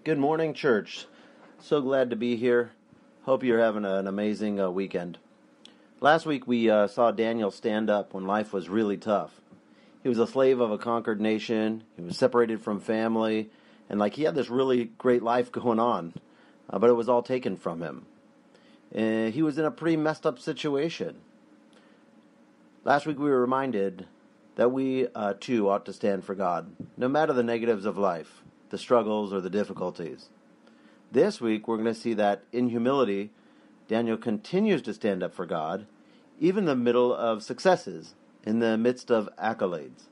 Good morning, church. So glad to be here. Hope you're having an amazing weekend. Last week we saw Daniel stand up when life was really tough. He was a slave of a conquered nation. He was separated from family. And he had this really great life going on. But it was all taken from him. He was in a pretty messed up situation. Last week we were reminded that we too ought to stand for God, no matter the negatives of life, the struggles or the difficulties. This week we're going to see that in humility, Daniel continues to stand up for God, even in the middle of successes, in the midst of accolades.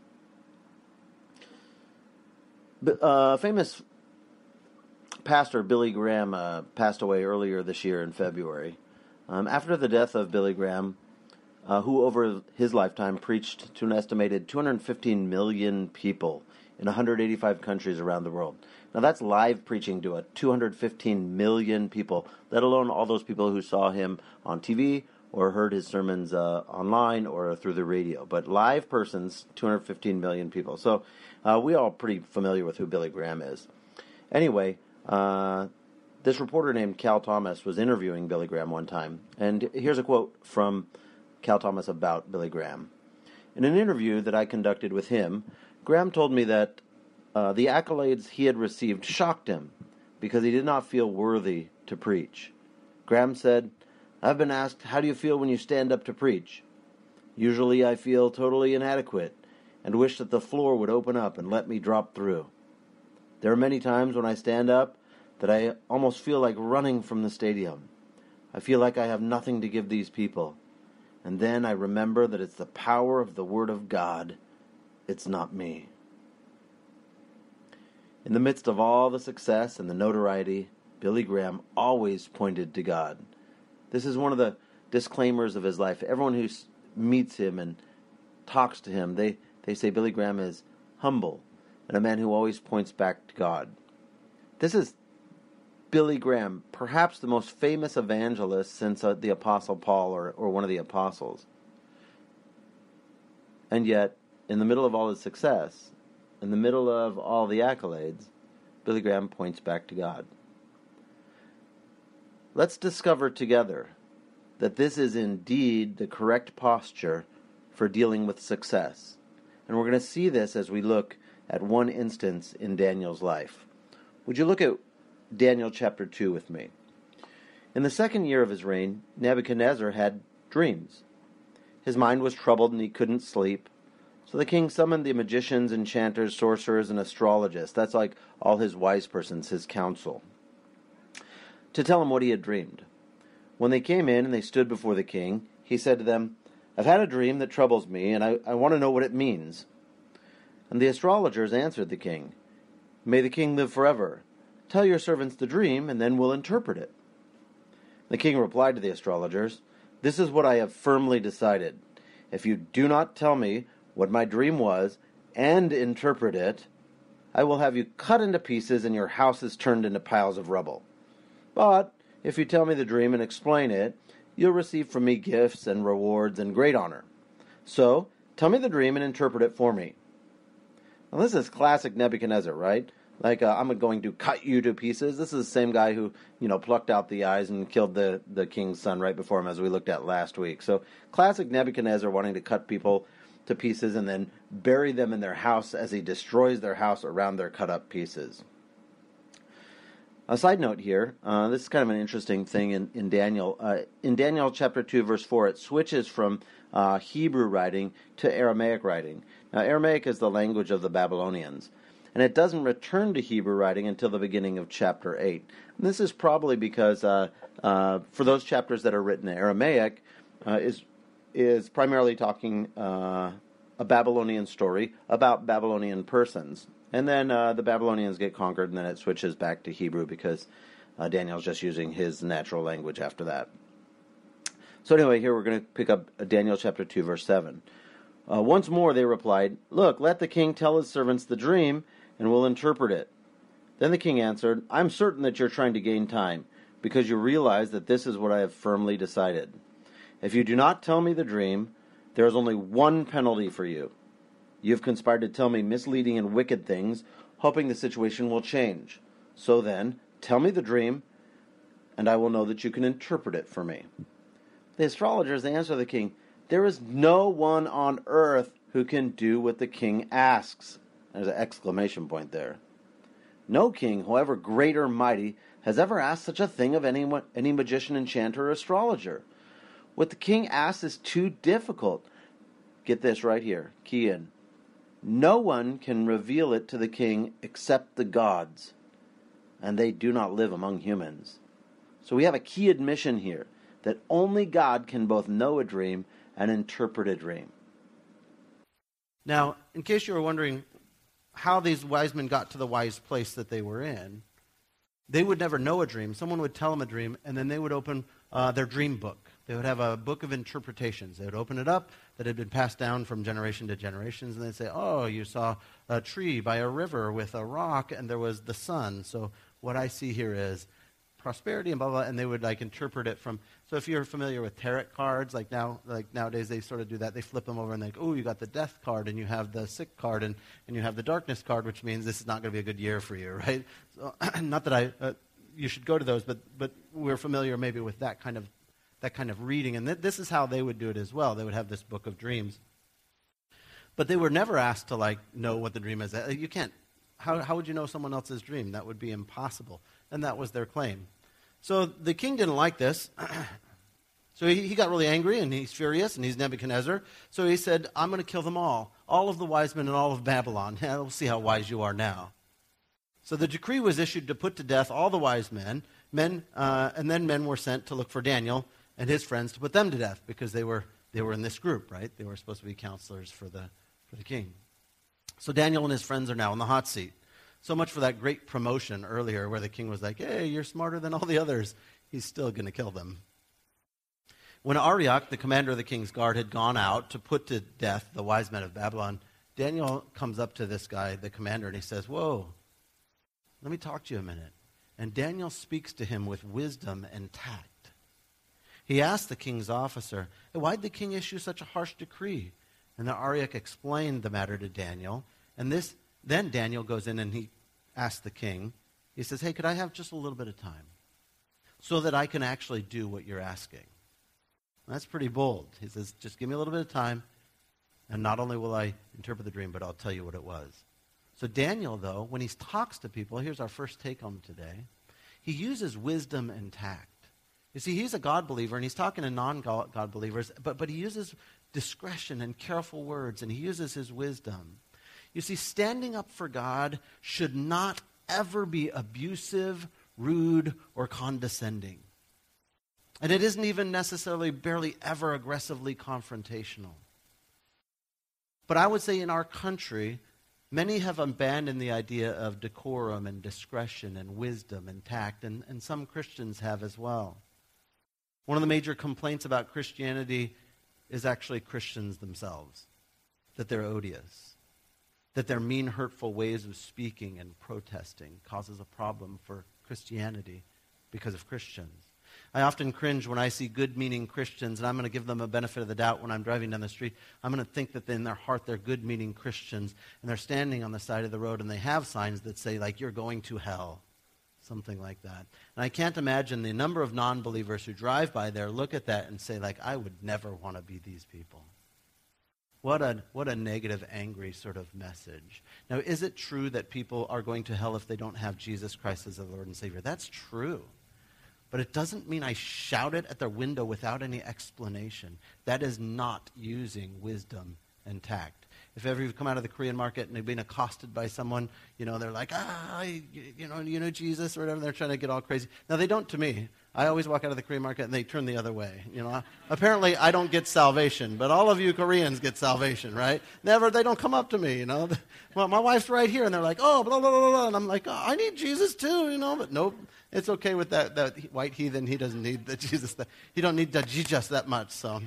Famous pastor Billy Graham passed away earlier this year in February. After the death of Billy Graham, who over his lifetime preached to an estimated 215 million people in 185 countries around the world. Now that's live preaching to 215 million people, let alone all those people who saw him on TV or heard his sermons online or through the radio. But live persons, 215 million people. So we all pretty familiar with who Billy Graham is. Anyway, this reporter named Cal Thomas was interviewing Billy Graham one time. And here's a quote from Cal Thomas about Billy Graham. In an interview that I conducted with him, Graham told me that the accolades he had received shocked him because he did not feel worthy to preach. Graham said, "I've been asked, how do you feel when you stand up to preach? Usually I feel totally inadequate and wish that the floor would open up and let me drop through. There are many times when I stand up that I almost feel like running from the stadium. I feel like I have nothing to give these people. And then I remember that it's the power of the Word of God. It's not me." In the midst of all the success and the notoriety, Billy Graham always pointed to God. This is one of the disclaimers of his life. Everyone who meets him and talks to him, they say Billy Graham is humble and a man who always points back to God. This is Billy Graham, perhaps the most famous evangelist since the Apostle Paul or one of the apostles. And yet, in the middle of all his success, in the middle of all the accolades, Billy Graham points back to God. Let's discover together that this is indeed the correct posture for dealing with success. And we're going to see this as we look at one instance in Daniel's life. Would you look at Daniel chapter 2 with me? In the second year of his reign, Nebuchadnezzar had dreams. His mind was troubled and he couldn't sleep. So the king summoned the magicians, enchanters, sorcerers, and astrologists. That's like all his wise persons, his council, to tell him what he had dreamed. When they came in and they stood before the king, he said to them, "I've had a dream that troubles me, and I want to know what it means." And the astrologers answered the king, "May the king live forever. Tell your servants the dream, and then we'll interpret it." The king replied to the astrologers, "This is what I have firmly decided. If you do not tell me what my dream was and interpret it, I will have you cut into pieces and your houses turned into piles of rubble. But if you tell me the dream and explain it, you'll receive from me gifts and rewards and great honor. So tell me the dream and interpret it for me." Now this is classic Nebuchadnezzar, right? I'm going to cut you to pieces. This is the same guy who, plucked out the eyes and killed the king's son right before him, as we looked at last week. So classic Nebuchadnezzar wanting to cut people to pieces and then bury them in their house as he destroys their house around their cut up pieces. A side note here, this is kind of an interesting thing in Daniel. In Daniel chapter 2, verse 4, it switches from Hebrew writing to Aramaic writing. Now, Aramaic is the language of the Babylonians. And it doesn't return to Hebrew writing until the beginning of chapter 8. And this is probably because for those chapters that are written in Aramaic, is primarily talking a Babylonian story about Babylonian persons. And then the Babylonians get conquered, and then it switches back to Hebrew because Daniel's just using his natural language after that. So anyway, here we're going to pick up Daniel chapter 2, verse 7. Once more they replied, "Look, let the king tell his servants the dream, and we'll interpret it." Then the king answered, "I'm certain that you're trying to gain time, because you realize that this is what I have firmly decided. If you do not tell me the dream, there is only one penalty for you. You have conspired to tell me misleading and wicked things, hoping the situation will change. So then, tell me the dream, and I will know that you can interpret it for me." The astrologers, they answer the king, "There is no one on earth who can do what the king asks." There's an exclamation point there. No king, however great or mighty, has ever asked such a thing of any magician, enchanter, or astrologer. What the king asks is too difficult. Get this right here, key in. No one can reveal it to the king except the gods, and they do not live among humans. So we have a key admission here, that only God can both know a dream and interpret a dream. Now, in case you were wondering how these wise men got to the wise place that they were in, they would never know a dream. Someone would tell them a dream, and then they would open their dream book. They would have a book of interpretations. They would open it up that had been passed down from generation to generations, and they'd say, "Oh, you saw a tree by a river with a rock, and there was the sun. So what I see here is prosperity and blah, blah," and they would interpret it from. So if you're familiar with tarot cards, nowadays they sort of do that. They flip them over and they go, "Oh, you got the death card, and you have the sick card, and you have the darkness card," which means this is not going to be a good year for you, right? So, not that you should go to those, but we're familiar maybe with that kind of reading, and this is how they would do it as well. They would have this book of dreams, but they were never asked to know what the dream is. You can't. How would you know someone else's dream? That would be impossible. And that was their claim. So the king didn't like this. So he got really angry, and he's furious, and he's Nebuchadnezzar. So he said, "I'm going to kill them all of the wise men in all of Babylon. We'll see how wise you are now." So the decree was issued to put to death all the wise men, and then men were sent to look for Daniel and his friends to put them to death, because they were in this group, right? They were supposed to be counselors for the king. So Daniel and his friends are now in the hot seat. So much for that great promotion earlier where the king was like, "Hey, you're smarter than all the others." He's still going to kill them. When Arioch, the commander of the king's guard, had gone out to put to death the wise men of Babylon, Daniel comes up to this guy, the commander, and he says, "Whoa, let me talk to you a minute." And Daniel speaks to him with wisdom and tact. He asked the king's officer, "Hey, why did the king issue such a harsh decree?" And the Arioch explained the matter to Daniel. And then Daniel goes in and he asks the king, he says, "Hey, could I have just a little bit of time so that I can actually do what you're asking?" And that's pretty bold. He says, "Just give me a little bit of time, and not only will I interpret the dream, but I'll tell you what it was." So Daniel, though, when he talks to people, here's our first take home today, he uses wisdom and tact. You see, he's a God believer, and he's talking to non-God believers, but he uses discretion and careful words, and he uses his wisdom. You see, standing up for God should not ever be abusive, rude, or condescending. And it isn't even necessarily barely ever aggressively confrontational. But I would say in our country, many have abandoned the idea of decorum and discretion and wisdom and tact, and some Christians have as well. One of the major complaints about Christianity is actually Christians themselves, that they're odious, that their mean, hurtful ways of speaking and protesting causes a problem for Christianity because of Christians. I often cringe when I see good-meaning Christians, and I'm going to give them a benefit of the doubt when I'm driving down the street. I'm going to think that in their heart they're good-meaning Christians, and they're standing on the side of the road, and they have signs that say, "You're going to hell," something like that. And I can't imagine the number of non-believers who drive by there, look at that, and say, "I would never want to be these people." What a negative, angry sort of message. Now, is it true that people are going to hell if they don't have Jesus Christ as their Lord and Savior? That's true. But it doesn't mean I shout it at their window without any explanation. That is not using wisdom and tact. If ever you've come out of the Korean market and they've been accosted by someone, they're like, you know Jesus or whatever, they're trying to get all crazy. Now, they don't to me. I always walk out of the Korean market and they turn the other way. Apparently I don't get salvation, but all of you Koreans get salvation, right? They don't come up to me, Well, my wife's right here, and they're like, "Oh, blah, blah, blah, blah," and I'm like, "Oh, I need Jesus too, but nope. It's okay with that white heathen. He doesn't need the Jesus. He don't need the Jesus that much, so.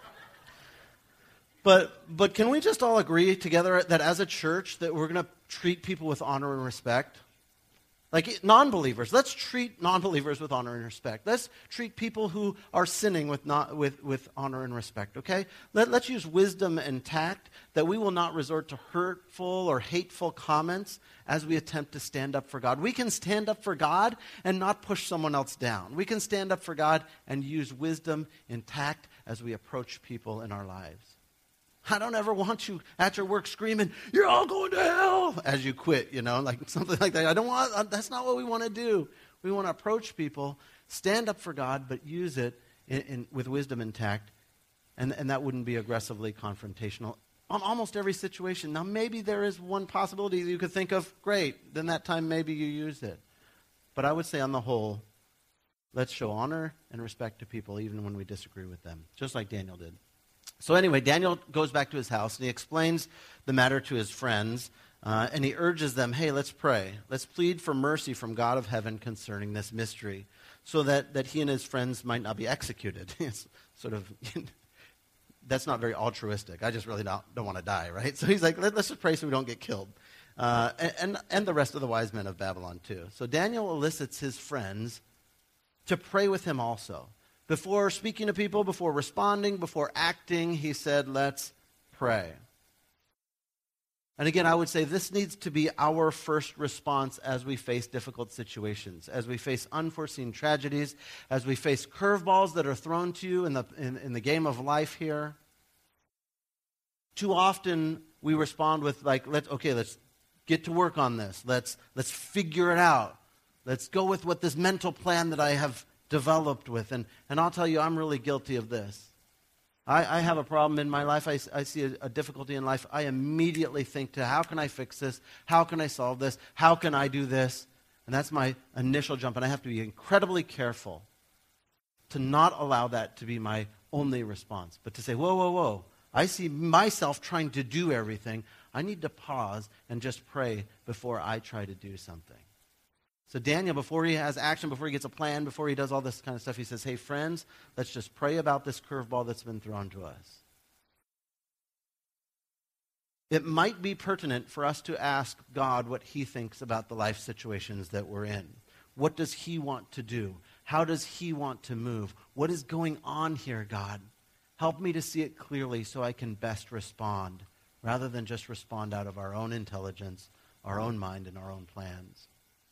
But can we just all agree together that as a church that we're going to treat people with honor and respect? Like non-believers, let's treat non-believers with honor and respect. Let's treat people who are sinning with honor and respect, okay? Let's use wisdom and tact that we will not resort to hurtful or hateful comments as we attempt to stand up for God. We can stand up for God and not push someone else down. We can stand up for God and use wisdom and tact as we approach people in our lives. I don't ever want you at your work screaming, "You're all going to hell," as you quit, like something like that. That's not what we want to do. We want to approach people, stand up for God, but use it with wisdom and tact, and that wouldn't be aggressively confrontational on almost every situation. Now, maybe there is one possibility that you could think of, great, then that time maybe you use it. But I would say on the whole, let's show honor and respect to people even when we disagree with them, just like Daniel did. So anyway, Daniel goes back to his house, and he explains the matter to his friends, and he urges them, hey, let's pray. Let's plead for mercy from God of heaven concerning this mystery, so that he and his friends might not be executed. It's sort of, that's not very altruistic. I just really don't want to die, right? So he's like, let's just pray so we don't get killed. And the rest of the wise men of Babylon too. So Daniel elicits his friends to pray with him also. Before speaking to people, before responding, before acting, he said, let's pray. And again, I would say this needs to be our first response as we face difficult situations, as we face unforeseen tragedies, as we face curveballs that are thrown to you in the game of life here. Too often we respond with let's get to work on this. Let's figure it out. Let's go with what this mental plan that I have developed with. And I'll tell you, I'm really guilty of this. I have a problem in my life. I see a difficulty in life. I immediately think to how can I fix this? How can I solve this? How can I do this? And that's my initial jump. And I have to be incredibly careful to not allow that to be my only response. But to say, whoa. I see myself trying to do everything. I need to pause and just pray before I try to do something. So Daniel, before he has action, before he gets a plan, before he does all this kind of stuff, he says, hey, friends, let's just pray about this curveball that's been thrown to us. It might be pertinent for us to ask God what he thinks about the life situations that we're in. What does he want to do? How does he want to move? What is going on here, God? Help me to see it clearly so I can best respond, rather than just respond out of our own intelligence, our own mind, and our own plans.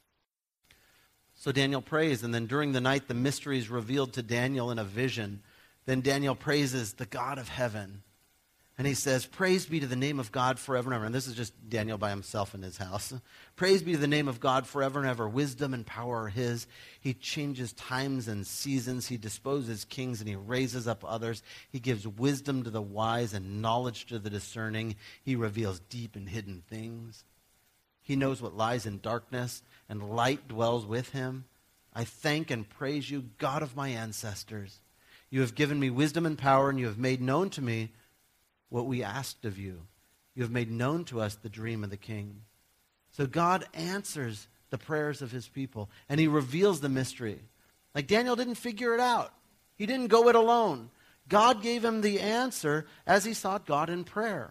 So Daniel prays, and then during the night, the mystery is revealed to Daniel in a vision. Then Daniel praises the God of heaven. And he says, praise be to the name of God forever and ever. And this is just Daniel by himself in his house. Praise be to the name of God forever and ever. Wisdom and power are his. He changes times and seasons. He disposes kings and he raises up others. He gives wisdom to the wise and knowledge to the discerning. He reveals deep and hidden things. He knows what lies in darkness, and light dwells with him. I thank and praise you, God of my ancestors. You have given me wisdom and power, and you have made known to me what we asked of you. You have made known to us the dream of the king. So God answers the prayers of his people, and he reveals the mystery. Like Daniel didn't figure it out. He didn't go it alone. God gave him the answer as he sought God in prayer.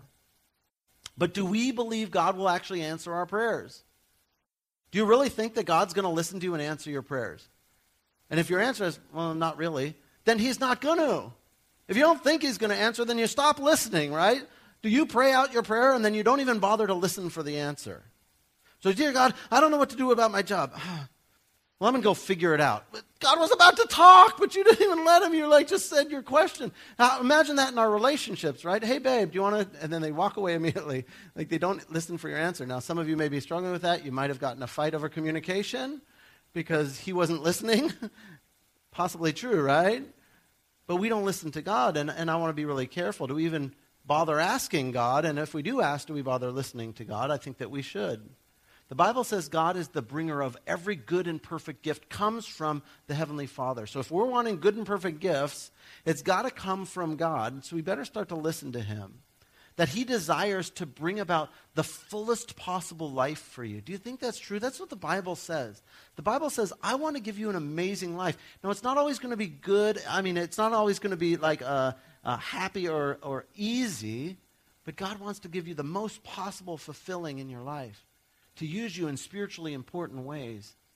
But do we believe God will actually answer our prayers? Do you really think that God's going to listen to you and answer your prayers? And if your answer is, well, not really, then he's not going to. If you don't think he's going to answer, then you stop listening, right? Do you pray out your prayer and then you don't even bother to listen for the answer? So, dear God, I don't know what to do about my job. Well, I'm going to go figure it out. But God was about to talk, but you didn't even let him. You just said your question. Now, imagine that in our relationships, right? Hey, babe, do you want to? And then they walk away immediately. Like they don't listen for your answer. Now, some of you may be struggling with that. You might have gotten a fight over communication because he wasn't listening. Possibly true, right? But we don't listen to God, and I want to be really careful. Do we even bother asking God? And if we do ask, do we bother listening to God? I think that we should. The Bible says God is the bringer of every good and perfect gift, comes from the Heavenly Father. So if we're wanting good and perfect gifts, it's got to come from God. So we better start to listen to him. That he desires to bring about the fullest possible life for you. Do you think that's true? That's what the Bible says. The Bible says, I want to give you an amazing life. Now, it's not always going to be good. It's not always going to be like happy or easy. But God wants to give you the most possible fulfilling in your life. To use you in spiritually important ways.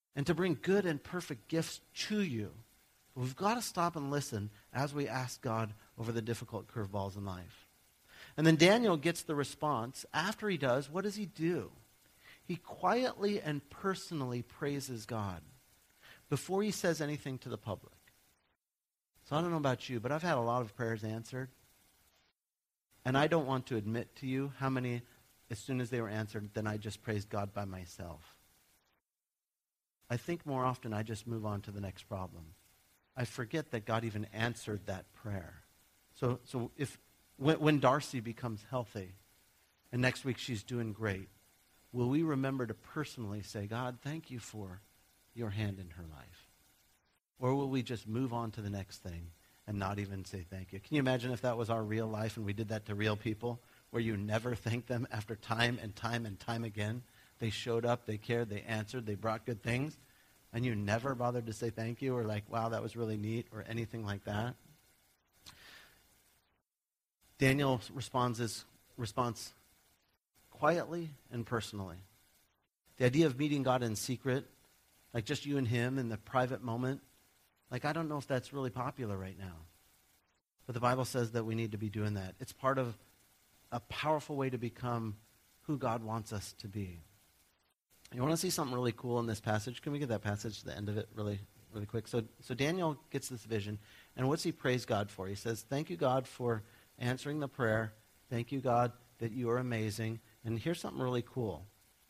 and to bring good and perfect gifts to you. We've got to stop and listen as we ask God over the difficult curveballs in life. And then Daniel gets the response. After he does, what does he do? He quietly and personally praises God before he says anything to the public. So I don't know about you, but I've had a lot of prayers answered. And I don't want to admit to you how many, as soon as they were answered, then I just praised God by myself. I think more often I just move on to the next problem. I forget that God even answered that prayer. So when Darcy becomes healthy, and next week she's doing great, will we remember to personally say, God, thank you for your hand in her life? Or will we just move on to the next thing and not even say thank you? Can you imagine if that was our real life and we did that to real people, where you never thank them after time and time and time again? They showed up, they cared, they answered, they brought good things, and you never bothered to say thank you or like, wow, that was really neat or anything like that? Daniel's response quietly and personally. The idea of meeting God in secret, like just you and him in the private moment, like I don't know if that's really popular right now. But the Bible says that we need to be doing that. It's part of a powerful way to become who God wants us to be. You want to see something really cool in this passage? Can we get that passage to the end of it really quick? So Daniel gets this vision, and what's he praise God for? He says, thank you, God, for answering the prayer. Thank you, God, that you are amazing. And here's something really cool.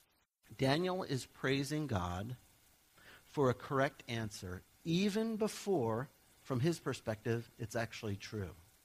Daniel is praising God for a correct answer, even before, from his perspective, it's actually true.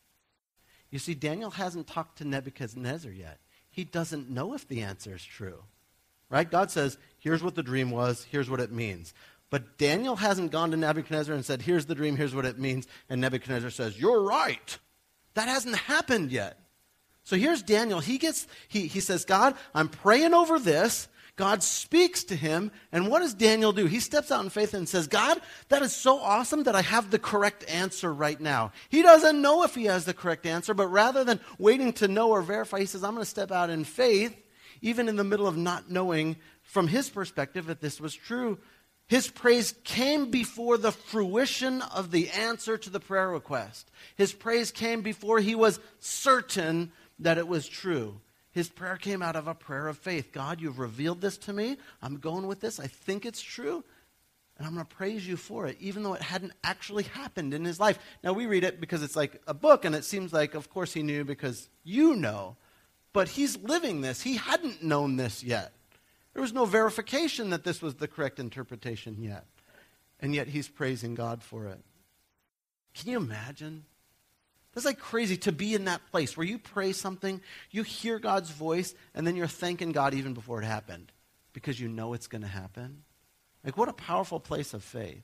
You see, Daniel hasn't talked to Nebuchadnezzar yet. He doesn't know if the answer is true. Right? God says, here's what the dream was, here's what it means. But Daniel hasn't gone to Nebuchadnezzar and said, here's the dream, here's what it means, and Nebuchadnezzar says, you're right. That hasn't happened yet. So here's Daniel. He says, God, I'm praying over this. God speaks to him, and what does Daniel do? He steps out in faith and says, God, that is so awesome that I have the correct answer right now. He doesn't know if he has the correct answer, but rather than waiting to know or verify, he says, I'm going to step out in faith, even in the middle of not knowing from his perspective that this was true. His praise came before the fruition of the answer to the prayer request. His praise came before he was certain that it was true. His prayer came out of a prayer of faith. God, you've revealed this to me. I'm going with this. I think it's true. And I'm going to praise you for it, even though it hadn't actually happened in his life. Now, we read it because it's like a book, and it seems like, of course, he knew because you know. But he's living this. He hadn't known this yet. There was no verification that this was the correct interpretation yet. And yet he's praising God for it. Can you imagine? That's like crazy to be in that place where you pray something, you hear God's voice, and then you're thanking God even before it happened because you know it's going to happen. Like, what a powerful place of faith.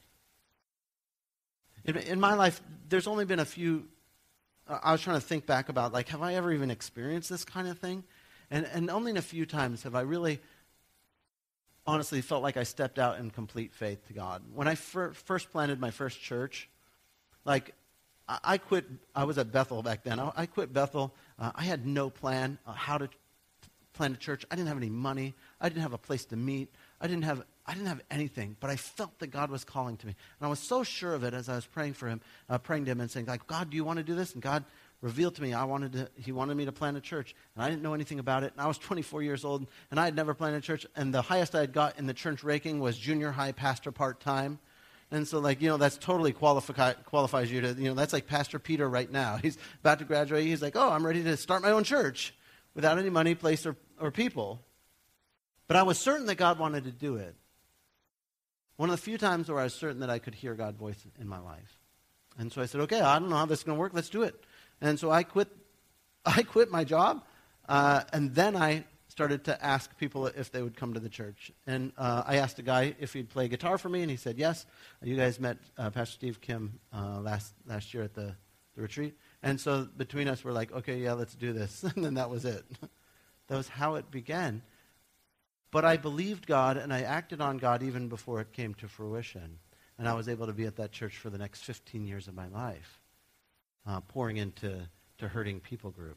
In my life, there's only been a few. I was trying to think back about, like, have I ever even experienced this kind of thing? And only in a few times have I really honestly felt like I stepped out in complete faith to God. When I first planted my first church, like, I quit. I was at Bethel back then. I quit Bethel. I had no plan how to plant a church. I didn't have any money. I didn't have a place to meet. I didn't have anything, but I felt that God was calling to me. And I was so sure of it as I was praying for him, praying to him and saying, like, God, do you want to do this? And God revealed to me he wanted me to plant a church. And I didn't know anything about it. And I was 24 years old, and I had never planted a church. And the highest I had got in the church ranking was junior high pastor part-time. And so, like, that's totally qualifies you to, that's like Pastor Peter right now. He's about to graduate. He's like, I'm ready to start my own church without any money, place, or people. But I was certain that God wanted to do it. One of the few times where I was certain that I could hear God's voice in my life. And so I said, okay, I don't know how this is going to work. Let's do it. And so I quit my job, and then I started to ask people if they would come to the church. And I asked a guy if he'd play guitar for me, and he said yes. You guys met Pastor Steve Kim last year at the retreat. And so between us, we're like, okay, yeah, let's do this. And then that was it. That was how it began. But I believed God, and I acted on God even before it came to fruition. And I was able to be at that church for the next 15 years of my life, pouring into hurting people group.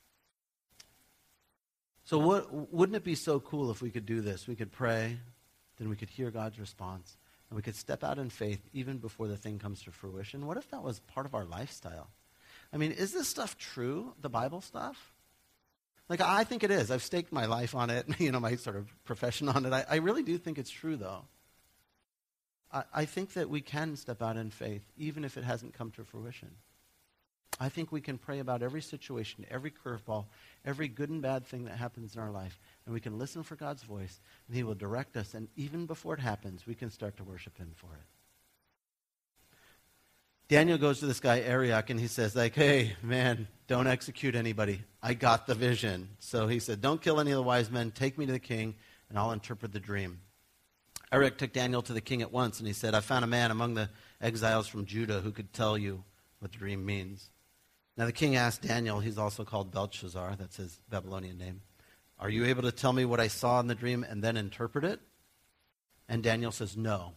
So wouldn't it be so cool if we could do this? We could pray, then we could hear God's response, and we could step out in faith even before the thing comes to fruition. What if that was part of our lifestyle? I mean, is this stuff true, the Bible stuff? Like, I think it is. I've staked my life on it, my sort of profession on it. I really do think it's true, though. I think that we can step out in faith, even if it hasn't come to fruition. I think we can pray about every situation, every curveball, every good and bad thing that happens in our life, and we can listen for God's voice, and he will direct us, and even before it happens, we can start to worship him for it. Daniel goes to this guy, Arioch, and he says, hey, man, don't execute anybody. I got the vision. So he said, don't kill any of the wise men. Take me to the king, and I'll interpret the dream. Arioch took Daniel to the king at once, and he said, I found a man among the exiles from Judah who could tell you what the dream means. Now the king asked Daniel, he's also called Belshazzar, that's his Babylonian name, are you able to tell me what I saw in the dream and then interpret it? And Daniel says, no,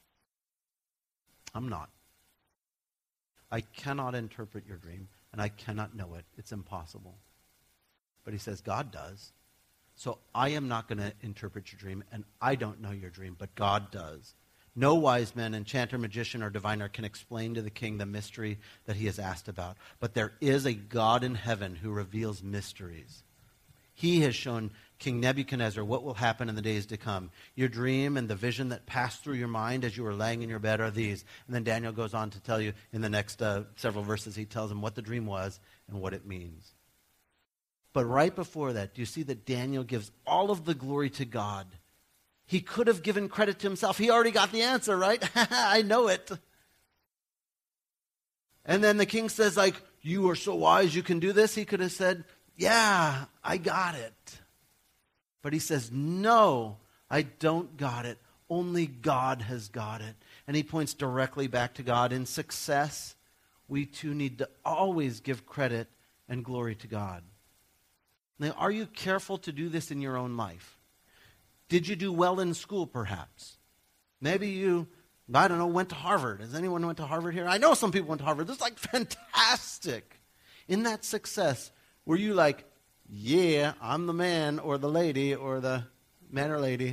I'm not. I cannot interpret your dream, and I cannot know it. It's impossible. But he says, God does. So I am not going to interpret your dream, and I don't know your dream, but God does. No wise man, enchanter, magician, or diviner can explain to the king the mystery that he has asked about. But there is a God in heaven who reveals mysteries. He has shown King Nebuchadnezzar what will happen in the days to come. Your dream and the vision that passed through your mind as you were laying in your bed are these. And then Daniel goes on to tell you in the next several verses, he tells him what the dream was and what it means. But right before that, do you see that Daniel gives all of the glory to God? He could have given credit to himself. He already got the answer, right? I know it. And then the king says, you are so wise, you can do this. He could have said, yeah, I got it. But he says, no, I don't got it. Only God has got it. And he points directly back to God. In success, we too need to always give credit and glory to God. Now, are you careful to do this in your own life? Did you do well in school, perhaps? Maybe you, went to Harvard. Has anyone went to Harvard here? I know some people went to Harvard. This is fantastic. In that success, were you yeah, I'm the man or the lady or the man or lady?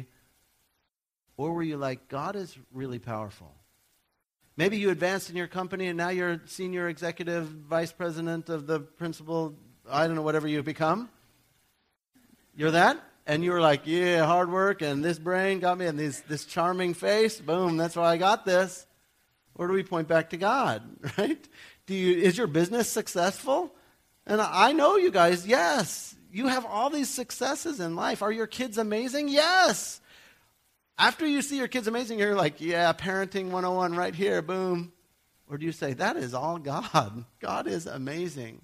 Or were you God is really powerful? Maybe you advanced in your company and now you're senior executive vice president of the principal, whatever you become. You're that? And you were yeah, hard work and this brain got me and this charming face. Boom, that's why I got this. Or do we point back to God, right? Is your business successful? And I know you guys, yes. You have all these successes in life. Are your kids amazing? Yes. After you see your kids amazing, you're yeah, parenting 101 right here, boom. Or do you say, that is all God. God is amazing.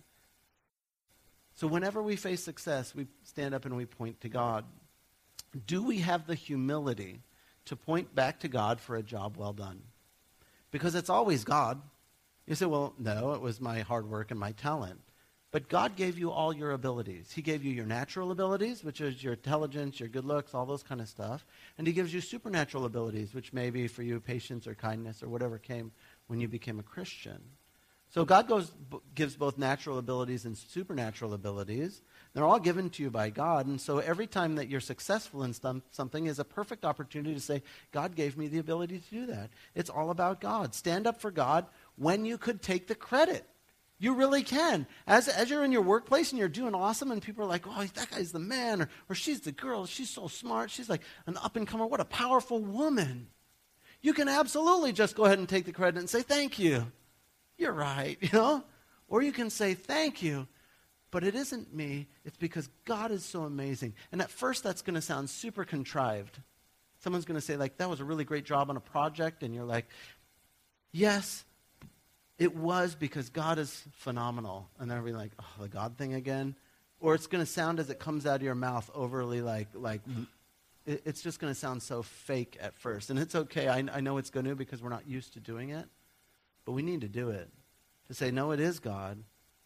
So whenever we face success, we stand up and we point to God. Do we have the humility to point back to God for a job well done? Because it's always God. You say, well, no, it was my hard work and my talent. But God gave you all your abilities. He gave you your natural abilities, which is your intelligence, your good looks, all those kind of stuff. And he gives you supernatural abilities, which may be for you patience or kindness or whatever came when you became a Christian. So God gives both natural abilities and supernatural abilities. They're all given to you by God. And so every time that you're successful in something is a perfect opportunity to say, God gave me the ability to do that. It's all about God. Stand up for God when you could take the credit. You really can. As you're in your workplace and you're doing awesome and people are oh, that guy's the man, or she's the girl, she's so smart, she's an up-and-comer, what a powerful woman. You can absolutely just go ahead and take the credit and say, thank you. You're right, Or you can say, thank you, but it isn't me. It's because God is so amazing. And at first that's going to sound super contrived. Someone's going to say, that was a really great job on a project, and you're yes, it was because God is phenomenal. And they'll be oh, the God thing again? Or it's going to sound as it comes out of your mouth overly it's just going to sound so fake at first. And it's okay. I know it's going to because we're not used to doing it. But we need to do it. To say, no, it is God.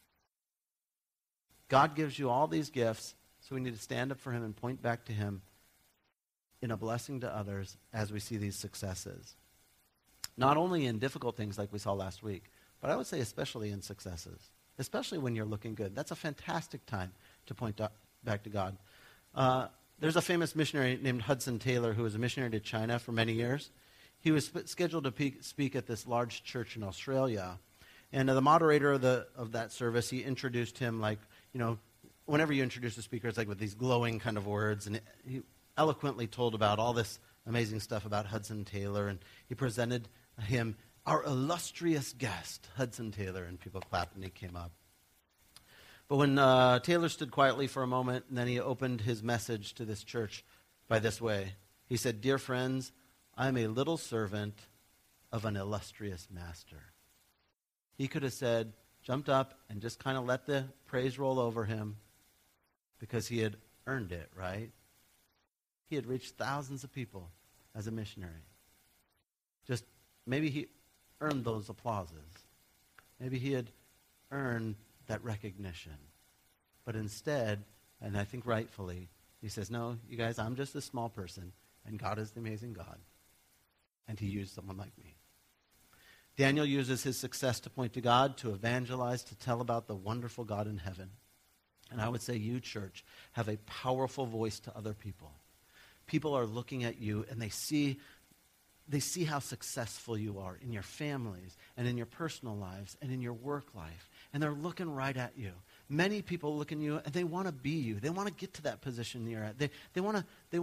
God gives you all these gifts, so we need to stand up for him and point back to him in a blessing to others as we see these successes. Not only in difficult things like we saw last week, but I would say especially in successes, especially when you're looking good. That's a fantastic time to point back to God. There's a famous missionary named Hudson Taylor who was a missionary to China for many years. He was scheduled to speak at this large church in Australia. And the moderator of that service, he introduced him like, whenever you introduce a speaker, it's like with these glowing kind of words. And he eloquently told about all this amazing stuff about Hudson Taylor. And he presented him, our illustrious guest, Hudson Taylor. And people clapped and he came up. But when Taylor stood quietly for a moment, and then he opened his message to this church by this way. He said, "Dear friends, I am a little servant of an illustrious master." He could have said, jumped up, and just kind of let the praise roll over him because he had earned it, right? He had reached thousands of people as a missionary. Just maybe he earned those applauses. Maybe he had earned that recognition. But instead, and I think rightfully, he says, "No, you guys, I'm just a small person, and God is the amazing God." And he used someone like me. Daniel uses his success to point to God, to evangelize, to tell about the wonderful God in heaven. And I would say you, church, have a powerful voice to other people. People are looking at you, and they see how successful you are in your families and in your personal lives and in your work life. And they're looking right at you. Many people look at you and they want to be you. They want to get to that position you're at. They want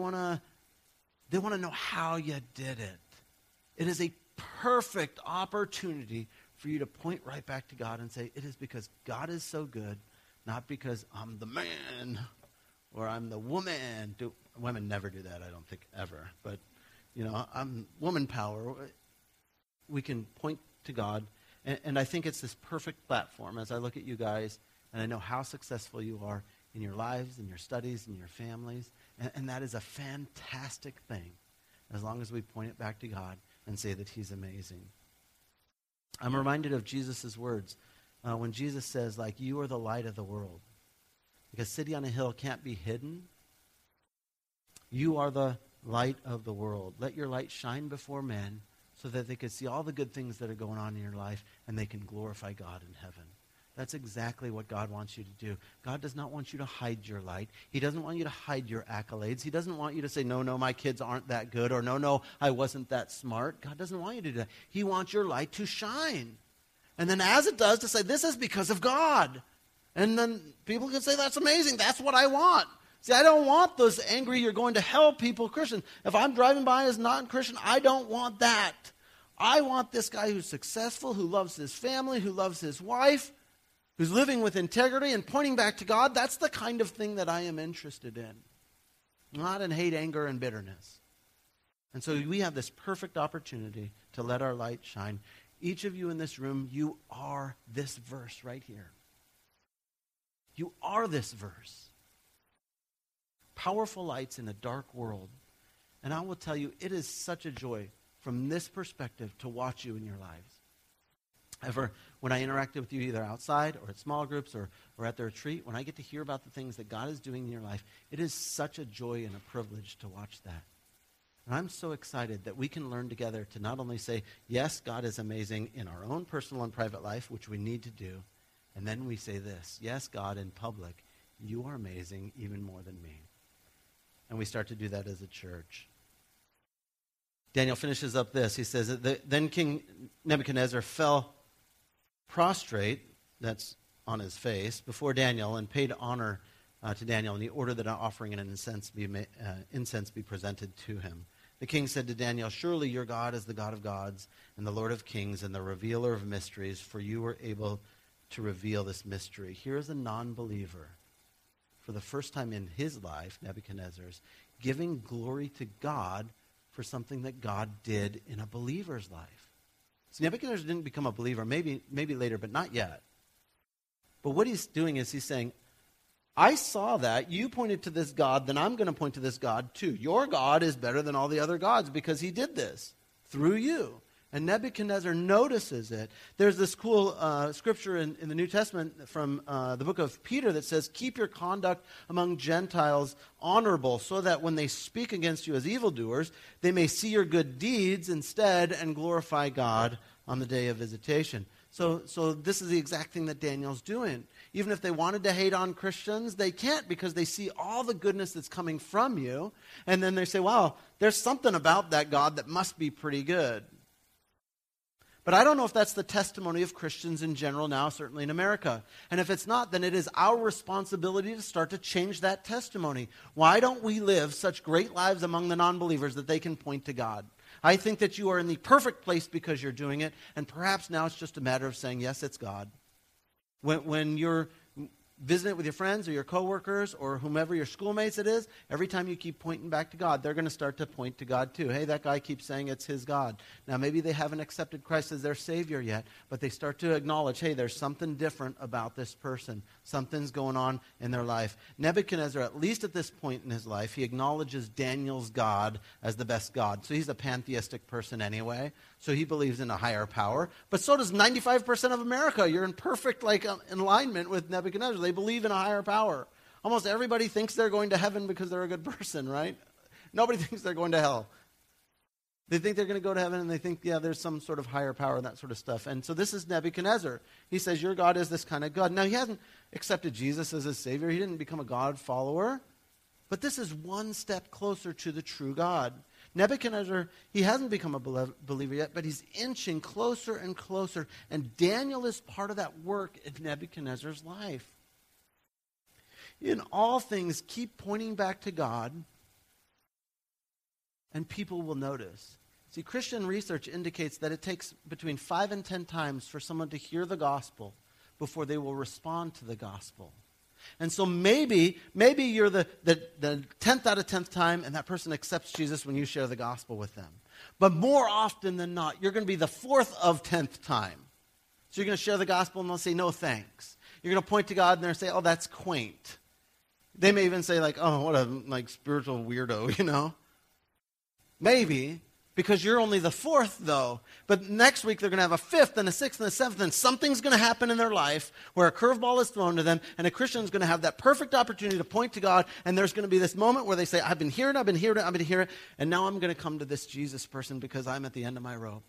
to know how you did it. It is a perfect opportunity for you to point right back to God and say, it is because God is so good, not because I'm the man or I'm the woman. Women never do that, I don't think, ever. But I'm woman power. We can point to God. And I think it's this perfect platform as I look at you guys, and I know how successful you are in your lives, in your studies, in your families. And that is a fantastic thing, as long as we point it back to God and say that he's amazing. I'm reminded of Jesus' words when Jesus says, you are the light of the world. Like a city on a hill can't be hidden. You are the light of the world. Let your light shine before men so that they can see all the good things that are going on in your life and they can glorify God in heaven. That's exactly what God wants you to do. God does not want you to hide your light. He doesn't want you to hide your accolades. He doesn't want you to say, no, my kids aren't that good, or no, I wasn't that smart. God doesn't want you to do that. He wants your light to shine. And then as it does, to say, this is because of God. And then people can say, that's amazing. That's what I want. See, I don't want those angry, you're going to hell people Christian. If I'm driving by as non-Christian, I don't want that. I want this guy who's successful, who loves his family, who loves his wife, who's living with integrity and pointing back to God. That's the kind of thing that I am interested in. Not in hate, anger, and bitterness. And so we have this perfect opportunity to let our light shine. Each of you in this room, you are this verse right here. You are this verse. Powerful lights in a dark world. And I will tell you, it is such a joy from this perspective to watch you in your lives. When I interacted with you either outside or at small groups or at the retreat, when I get to hear about the things that God is doing in your life, it is such a joy and a privilege to watch that. And I'm so excited that we can learn together to not only say, yes, God is amazing in our own personal and private life, which we need to do, and then we say this, yes, God, in public, you are amazing even more than me. And we start to do that as a church. Daniel finishes up this. He says, then King Nebuchadnezzar fell prostrate, that's on his face, before Daniel and paid honor to Daniel, and he ordered that an offering and an incense be presented to him. The king said to Daniel, surely your God is the God of gods and the Lord of kings and the revealer of mysteries, for you were able to reveal this mystery. Here is a non-believer, for the first time in his life, Nebuchadnezzar's, giving glory to God for something that God did in a believer's life. So Nebuchadnezzar didn't become a believer, maybe later, but not yet. But what he's doing is he's saying, I saw that. You pointed to this God, then I'm going to point to this God too. Your God is better than all the other gods because he did this through you. And Nebuchadnezzar notices it. There's this cool scripture in the New Testament from the book of Peter that says, keep your conduct among Gentiles honorable, so that when they speak against you as evildoers, they may see your good deeds instead and glorify God on the day of visitation. So this is the exact thing that Daniel's doing. Even if they wanted to hate on Christians, they can't because they see all the goodness that's coming from you. And then they say, wow, there's something about that God that must be pretty good. But I don't know if that's the testimony of Christians in general now, certainly in America. And if it's not, then it is our responsibility to start to change that testimony. Why don't we live such great lives among the non-believers that they can point to God? I think that you are in the perfect place because you're doing it, and perhaps now it's just a matter of saying, yes, it's God. When you're visiting it with your friends or your coworkers or whomever your schoolmates it is, every time you keep pointing back to God, they're going to start to point to God too. Hey, that guy keeps saying it's his God. Now, maybe they haven't accepted Christ as their Savior yet, but they start to acknowledge, hey, there's something different about this person. Something's going on in their life. Nebuchadnezzar, at least at this point in his life, he acknowledges Daniel's God as the best God. So he's a pantheistic person anyway. So he believes in a higher power. But so does 95% of America. You're in perfect alignment with Nebuchadnezzar. They believe in a higher power. Almost everybody thinks they're going to heaven because they're a good person, right? Nobody thinks they're going to hell. They think they're going to go to heaven, and they think, yeah, there's some sort of higher power and that sort of stuff. And so this is Nebuchadnezzar. He says, your God is this kind of God. Now, he hasn't accepted Jesus as his Savior. He didn't become a God follower. But this is one step closer to the true God. Nebuchadnezzar, he hasn't become a believer yet, but he's inching closer and closer. And Daniel is part of that work in Nebuchadnezzar's life. In all things, keep pointing back to God, and people will notice. See, Christian research indicates that it takes between 5 and 10 times for someone to hear the gospel before they will respond to the gospel. And so maybe you're the 10th out of 10th time, and that person accepts Jesus when you share the gospel with them. But more often than not, you're going to be the 4th of 10th time. So you're going to share the gospel, and they'll say, no thanks. You're going to point to God, and they'll say, oh, that's quaint. They may even say, like, oh, what a spiritual weirdo, you know. Maybe, because you're only the 4th, though. But next week, they're going to have a 5th and a 6th and a 7th, and something's going to happen in their life where a curveball is thrown to them, and a Christian's going to have that perfect opportunity to point to God, and there's going to be this moment where they say, I've been hearing it, and now I'm going to come to this Jesus person because I'm at the end of my rope.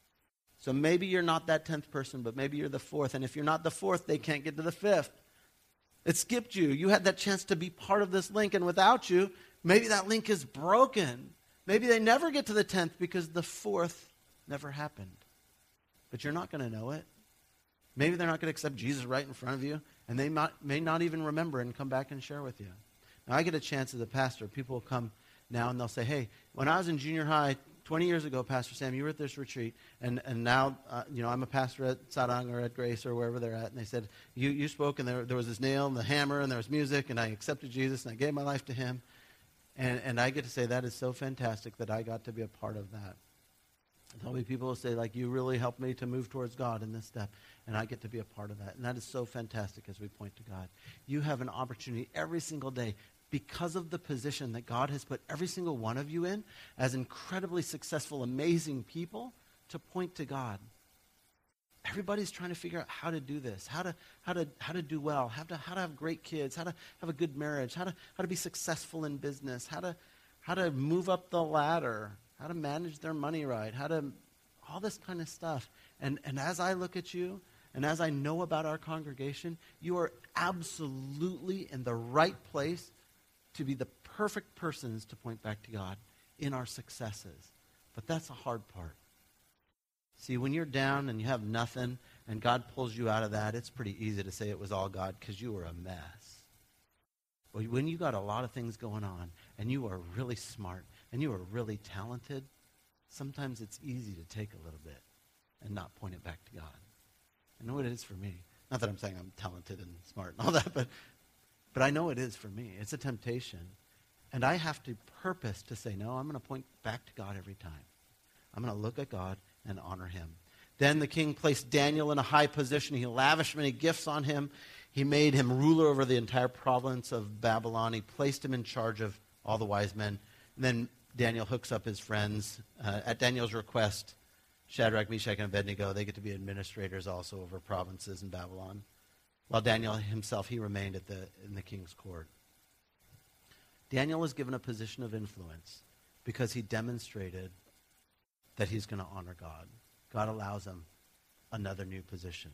So maybe you're not that 10th person, but maybe you're the 4th, and if you're not the 4th, they can't get to the 5th. It skipped you. You had that chance to be part of this link, and without you, maybe that link is broken. Maybe they never get to the 10th because the 4th never happened. But you're not going to know it. Maybe they're not going to accept Jesus right in front of you, and they may not even remember and come back and share with you. Now, I get a chance as a pastor. People will come now, and they'll say, hey, when I was in junior high 20 years ago, Pastor Sam, you were at this retreat, and now I'm a pastor at Sarang or at Grace or wherever they're at, and they said, you spoke, and there was this nail and the hammer, and there was music, and I accepted Jesus, and I gave my life to him. And I get to say that is so fantastic that I got to be a part of that. There'll be people who say, like, you really helped me to move towards God in this step, and I get to be a part of that. And that is so fantastic as we point to God. You have an opportunity every single day because of the position that God has put every single one of you in as incredibly successful, amazing people to point to God. Everybody's trying to figure out how to do this, how to do well, how to have great kids, how to have a good marriage, how to be successful in business, how to move up the ladder, how to manage their money right, all this kind of stuff. And as I look at you, and as I know about our congregation, you are absolutely in the right place to be the perfect persons to point back to God in our successes. But that's the hard part. See, when you're down and you have nothing and God pulls you out of that, it's pretty easy to say it was all God because you were a mess. But when you got a lot of things going on and you are really smart and you are really talented, sometimes it's easy to take a little bit and not point it back to God. I know it is for me. Not that I'm saying I'm talented and smart and all that, but I know it is for me. It's a temptation. And I have to purpose to say, no, I'm going to point back to God every time. I'm going to look at God and honor him. Then the king placed Daniel in a high position. He lavished many gifts on him. He made him ruler over the entire province of Babylon. He placed him in charge of all the wise men. And then Daniel hooks up his friends. At Daniel's request, Shadrach, Meshach, and Abednego, they get to be administrators also over provinces in Babylon. While Daniel himself, he remained in the king's court. Daniel was given a position of influence because he demonstrated that he's going to honor God. God allows him another new position.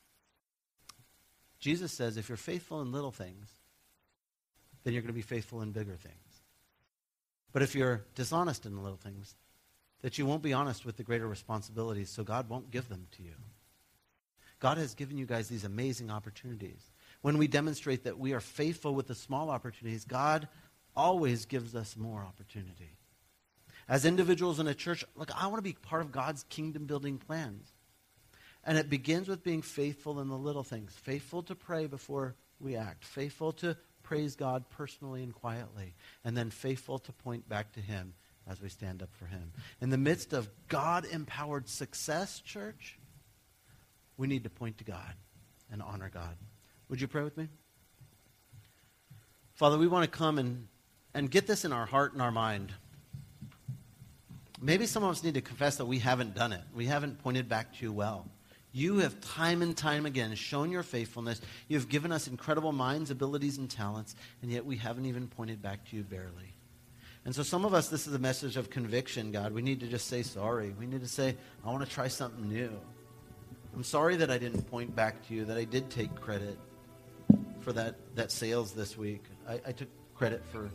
Jesus says if you're faithful in little things, then you're going to be faithful in bigger things. But if you're dishonest in the little things, that you won't be honest with the greater responsibilities, so God won't give them to you. God has given you guys these amazing opportunities. When we demonstrate that we are faithful with the small opportunities, God always gives us more opportunity. As individuals in a church, look, I want to be part of God's kingdom-building plans. And it begins with being faithful in the little things. Faithful to pray before we act. Faithful to praise God personally and quietly. And then faithful to point back to Him as we stand up for Him. In the midst of God-empowered success, church, we need to point to God and honor God. Would you pray with me? Father, we want to come and get this in our heart and our mind. Maybe some of us need to confess that we haven't done it. We haven't pointed back to you well. You have time and time again shown your faithfulness. You have given us incredible minds, abilities, and talents, and yet we haven't even pointed back to you barely. And so some of us, this is a message of conviction, God. We need to just say sorry. We need to say, I want to try something new. I'm sorry that I didn't point back to you, that I did take credit for that sales this week. I took credit for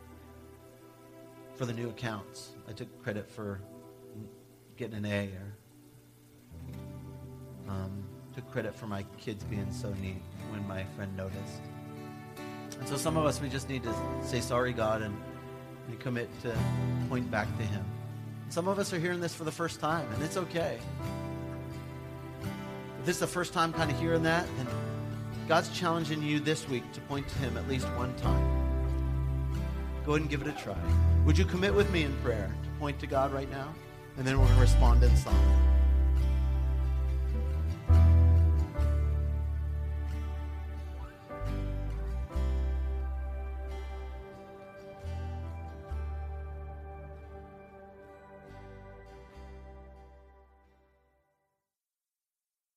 the new accounts. I took credit for getting an A, or took credit for my kids being so neat when my friend noticed. And so some of us, we just need to say sorry, God, and commit to point back to Him. Some of us are hearing this for the first time, and it's okay. If this is the first time kind of hearing that, then God's challenging you this week to point to Him at least one time. Go ahead and give it a try. Would you commit with me in prayer to point to God right now? And then we're going to respond in song.